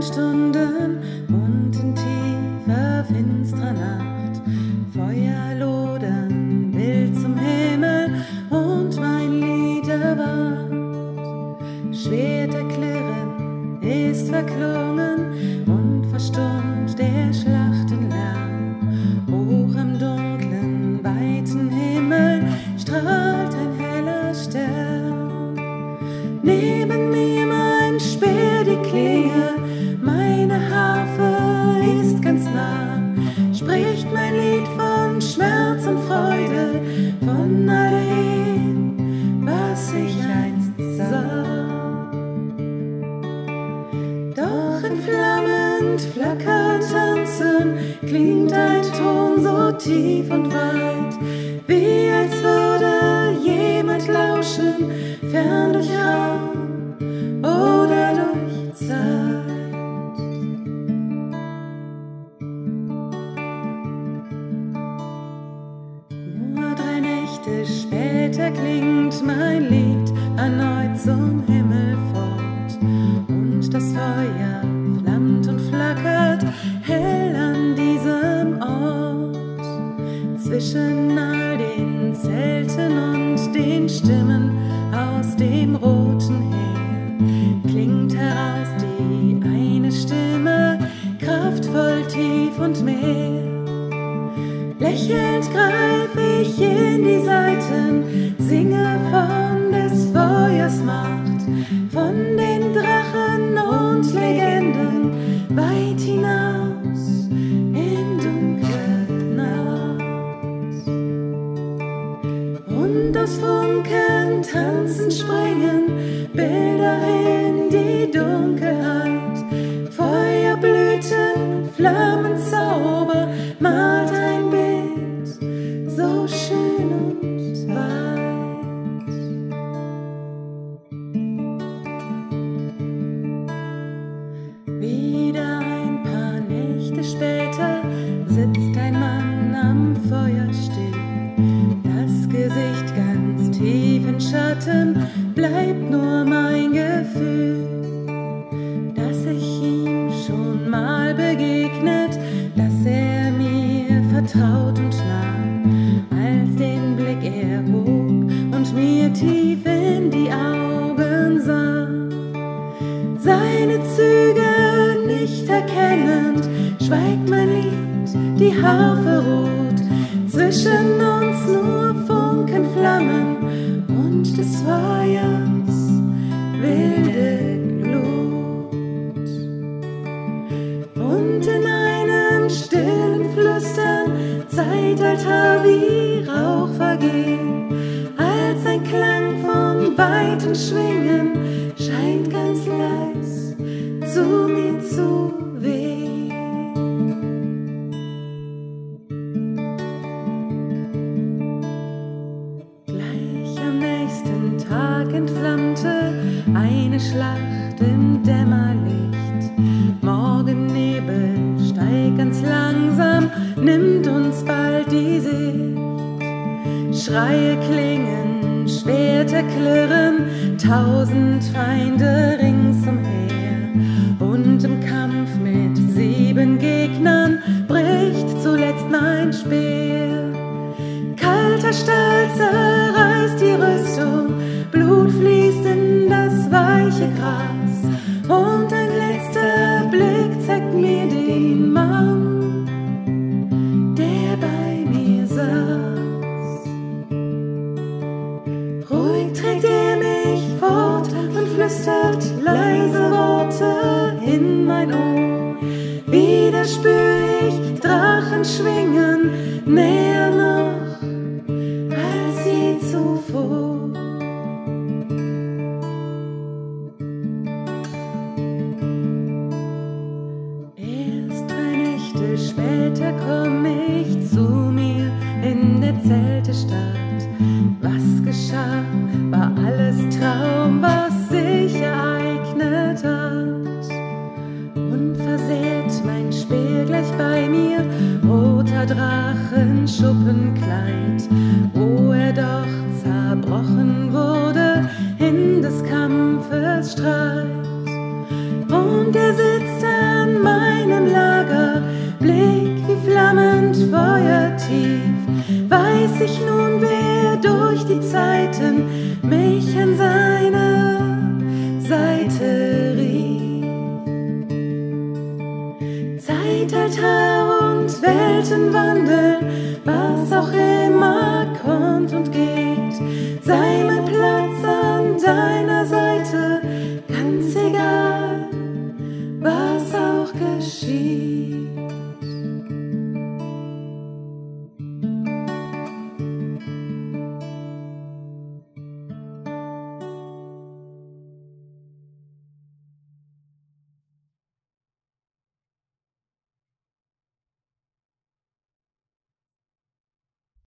Stunden und in tiefer, finsterer Nacht. Feuer lodern wild zum Himmel und mein Lied erwacht. Schwerter klirren ist verklungen und verstummt der Schlachtenlärm. Hoch am dunklen, weiten Himmel strahlt ein heller Stern. Neben mir mein Speer, die Klinge, meine Harfe ist ganz nah. Spricht mein Lied von Schmerz und Freude, von all dem, was ich einst sah. Doch entflammend, flackernd, tanzen, klingt ein Ton so tief und weit, wie als würde jemand lauschen, fern durch Raum oder durch Zeit. Nur 3 Nächte später klingt mein Lied erneut zum Himmel fort, und das Feuer flammt und flackert hell an diesem Ort. Zwischen all den Zelten und den Stimmen aus dem roten Heer klingt heraus die eine Stimme, kraftvoll, tief und mehr. Lächelnd greif ich in die Saiten, singe von des Feuers Macht, von den Drachen und Legenden, weit hinaus in dunkle Nacht. Und aus Funken tanzen, springen Bilder in die Dunkelheit. Feuerblüten, Flammenzauber, malt ein Bild so schön und weit. Wieder ein paar Nächte später sitzt ein Mann am Feuer still. Das Gesicht ganz tief in Schatten, bleibt nur mein Gefühl, dass ich ihm schon mal begegnet, dass er mir vertraut und nah, als den Blick er hob und mir tief in die Augen sah. Seine Züge nicht erkennend, schweigt mein Lied, die Harfe ruht, zwischen uns nur Funken, Flammen und des Feuers wilde Glut. Und in einem stillen Flüstern, Zeitalter wie Rauch vergehen, als ein Klang von weiten Schwingen scheint ganz leis zu mir zu wehen. Gleich am nächsten Tag entflammte eine Schlacht im Dämmerlicht. Morgennebel steigt ganz langsam, nimmt uns bald die Sicht. Schreie klingen, Schwerter klirren, 1000 Feinde ringsumher. Und im Kampf mit 7 Gegnern bricht zuletzt mein Speer. Kalter Stahl zerreißt die Rüstung, Blut fließt in das weiche Gras, und ein letzter Blick zeigt mir den Mann, der bei mir saß. Ruhig trägt er mich fort und flüstert leise Worte in mein Ohr. Wieder spür ich Drachen schwingen, näher noch als je zuvor. Erst 3 Nächte später komm ich zu mir in der Zeltestadt. Was geschah, war alles Traum, was sich ereignet hat. Unversehrt mein Speer gleich bei mir, roter Drachenschuppenkleid, wo er doch zerbrochen wurde in des Kampfes Streit. Und er sitzt da ich nun, wer durch die Zeiten mich an seine Seite rief. Zeitalter und Weltenwandel, was auch immer kommt und geht, sei mein Platz an deiner Seite, ganz egal.